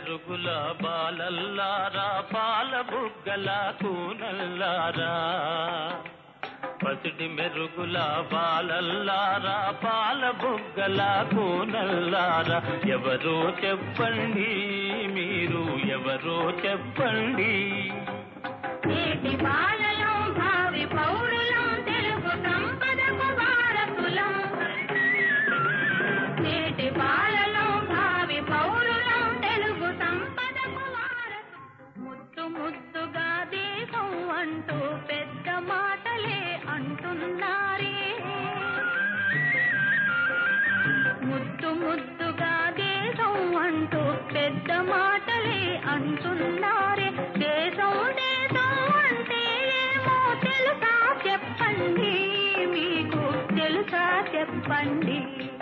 మెరుగుల బాలల్లారా పాల బుగ్గల కూనల్లారా పసిడి మెరుగుల బాలల్లారా పాల బుగ్గల కూనల్లారా ఎవరో చెప్పండి మీరు ఎవరో చెప్పండి నేటి బాలలం భావి పౌరులం తెలుగు సంపదకు వారసులం నేటి బాలలం భావి పౌరులం తెలుగు సంపదకు వారసులం ముద్దు ముద్దుగా దేశం అంటూ పెద్ద మాటలే అంటున్నారే ముద్దు ముద్దుగా దేశం అంటూ పెద్ద మాటలే అంటున్నారే దేశం దేశం అంటే ఏమో తెలుసా చెప్పండి మీకు తెలుసా చెప్పండి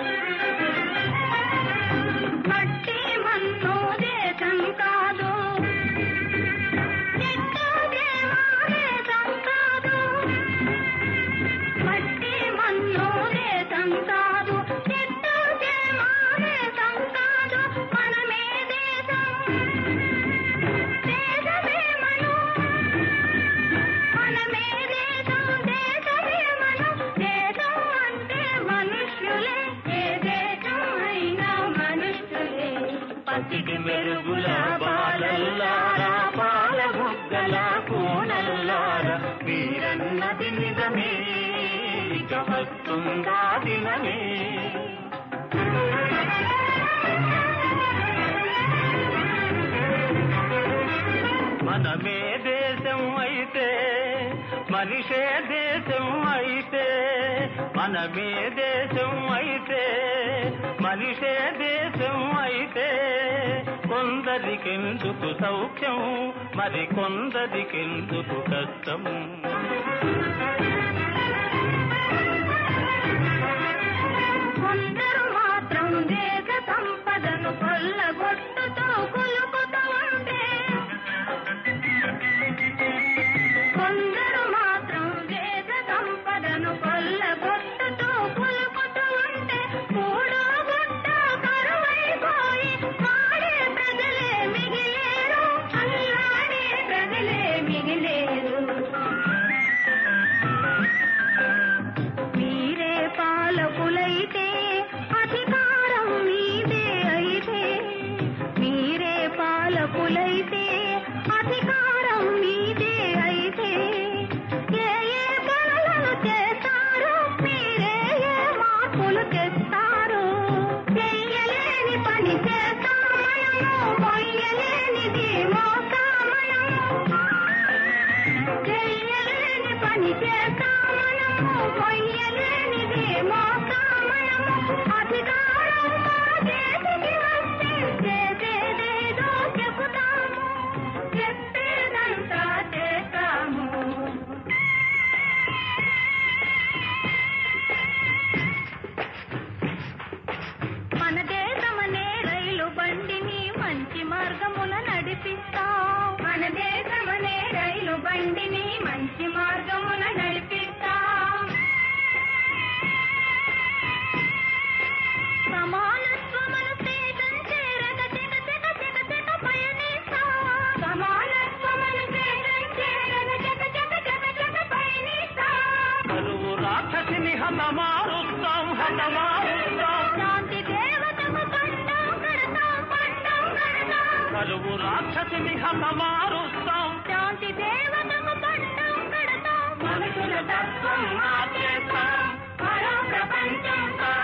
మట్టి మన్ను దేశం కాదు చెట్టు చేమ దేశం కాదు మట్టి మన్ను దేశం కాదు చెట్టు చేమ దేశం కాదు మనమే దేశం దేశమే మనం మనమే దేశం దేశమే మనం దేశం అంటే మనుష్యులే ఏ దేశం అయినా మనుష్యులే పసిడి మెరుగుల బాలల్లారా పాల బుగ్గల కూనల్లారా మీరన్నది నిజమే ఇక వస్తుందా దినమే మనమే దేశం అయితే మనిషే దేశం అయితే మనమే దేశం అయితే మనిషే దేశం అయితే కొందరికెందుకు సౌఖ్యం మరి కొందరికెందుకు కష్టం కొందరు మాత్రం దేశ సంపదను కొల్లగొట్టుతూ కులుకుతూ ఉంటే కొందరు మాత్రం దేశ సంపదను కొల్లగొట్టుతూ కులుకుతూ ఉంటే కూడగొట్ట కరువైపోయి వాడే ప్రజలే మిగిలేరు అల్లాడే ప్రజలే మిగిలేరు మీరే పాలకులైతే అధికారం మీదే అయితే మీరే పాలకులైతే అధికారం మీదే అయితే ఏ ఏ పనులను చేస్తారు మీరే ఏ మార్పులు తెస్తారు చెయ్యలేని పని చేస్తామయము మొయ్యలేనిది మోస్తామయము చెయ్యలేని పని చేస్తామయము మొయ్యలేనిది మోస్తామయము అధికారం మా చేతికి వస్తే చేసేదేదో చెబుతాము చెప్పేదంతా చేస్తాము మన దేశమనే రైలు బండిని మంచి మార్గమున నడిపిస్తాం మన దేశమనే రైలు బండిని మంచి మార్గమున నడిపిస్తాం సమానత్వమును స్టేషన్ చేరగ చెక చెక చెక చెక పయనిస్తాం సమానత్వమును స్టేషన్ చేరగ చెక చెక చెక చెక పయనిస్తాం కరువు రాక్షసిని హతమారుస్తాం హతమారుస్తాం శాంతి దేవతకు పండం కడతాం పండం కడతాం కరువు రాక్షసిని హతమారుస్తాం శాంతి దేవతకు పండం కడతాం మనుషుల తత్వం మార్చేస్తాం మరో ప్రపంచం